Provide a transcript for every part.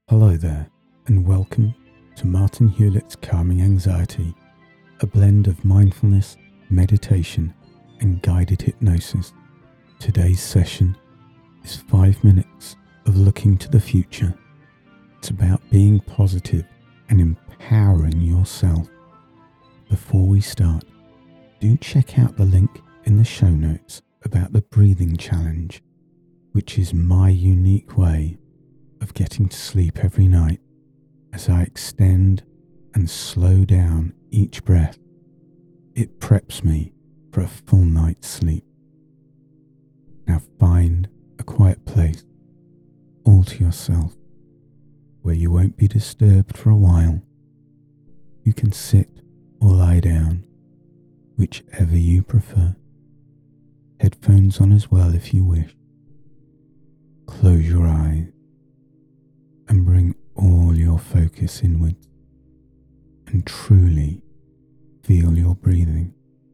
Hello there, and welcome to Martin Hewlett's Calming Anxiety, a blend of mindfulness, meditation, and guided hypnosis. Today's session is 5 minutes of looking to the future. It's about being positive and empowering yourself. Before we start, do check out the link in the show notes about the breathing challenge, which is my unique way of getting to sleep every night as I extend and slow down each breath. It preps me for a full night's sleep. Now find a quiet place all to yourself where you won't be disturbed for a while. You can sit or lie down, whichever you prefer. Headphones on as well if you wish. Close your eyes and bring all your focus inwards and truly feel your breathing.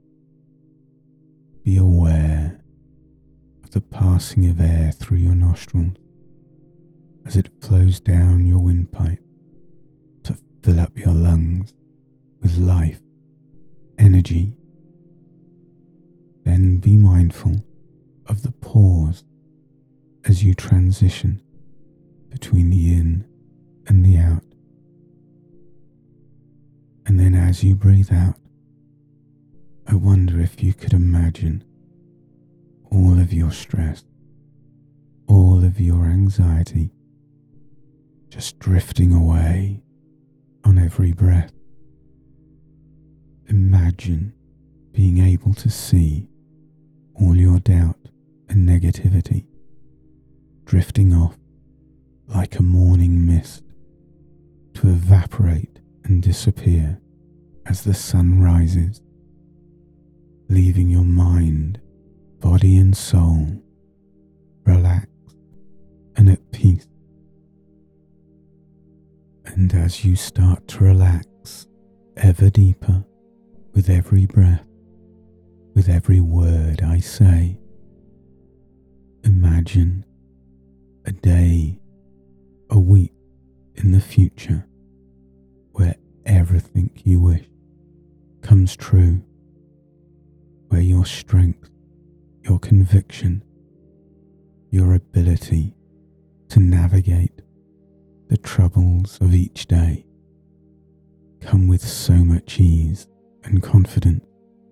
Be aware of the passing of air through your nostrils as it flows down your windpipe to fill up your lungs with life, energy. Then be mindful of the pause as you transition between the in and the out. And then as you breathe out, I wonder if you could imagine all of your stress, all of your anxiety just drifting away on every breath. Imagine being able to see all your doubt and negativity drifting off like a morning mist to evaporate and disappear as the sun rises, leaving your mind, body and soul relaxed and at peace. And as you start to relax ever deeper with every breath, with every word I say, imagine a day, a week in the future where everything you wish comes true, where your strength, your conviction, your ability to navigate the troubles of each day come with so much ease and confidence.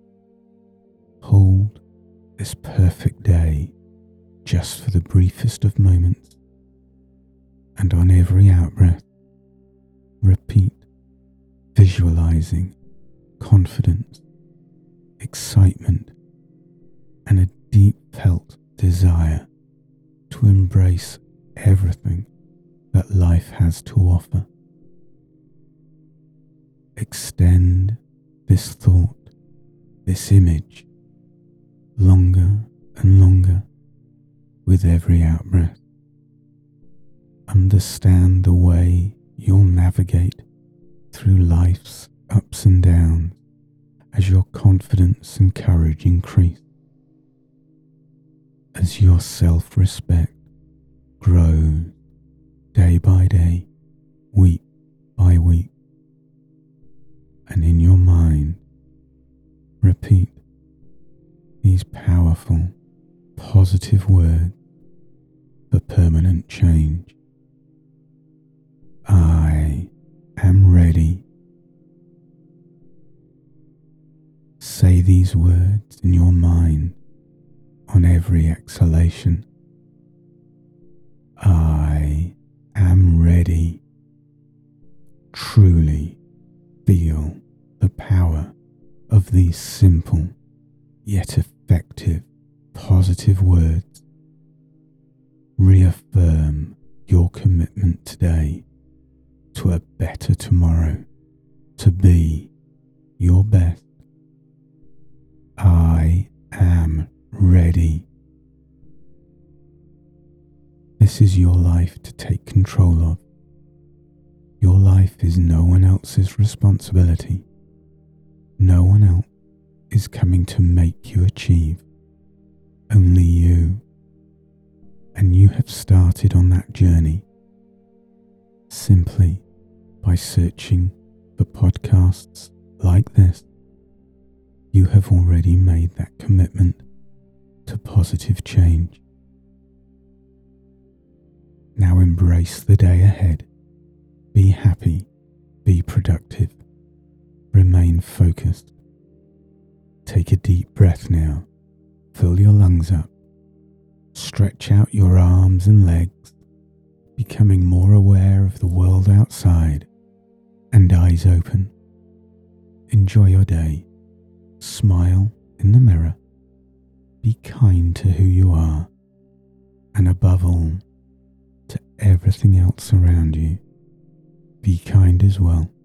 Hold this perfect day just for the briefest of moments, and on every out-breath, repeat, visualizing confidence, excitement, and a deep felt desire to embrace everything that life has to offer. Extend this thought, this image, longer and longer with every out-breath. Understand the way you'll navigate through life's ups and downs as your confidence and courage increase, as your self-respect grows day by day, week by week, and in your mind repeat these powerful, positive words for permanent change. I am ready. Say these words in your mind on every exhalation. I am ready. Truly feel the power of these simple yet effective positive words. Reaffirm your commitment today to a better tomorrow, to be your best. I am ready. This is your life to take control of. Your life is no one else's responsibility. No one else is coming to make you achieve. Only you. And you have started on that journey. simply by searching for podcasts like this. You have already made that commitment to positive change. Now embrace the day ahead. Be happy, be productive, remain focused. Take a deep breath now. Fill your lungs up. Stretch out your arms and legs, becoming more aware of the world outside, and eyes open. Enjoy your day. Smile in the mirror. Be kind to who you are, and above all, to everything else around you. Be kind as well.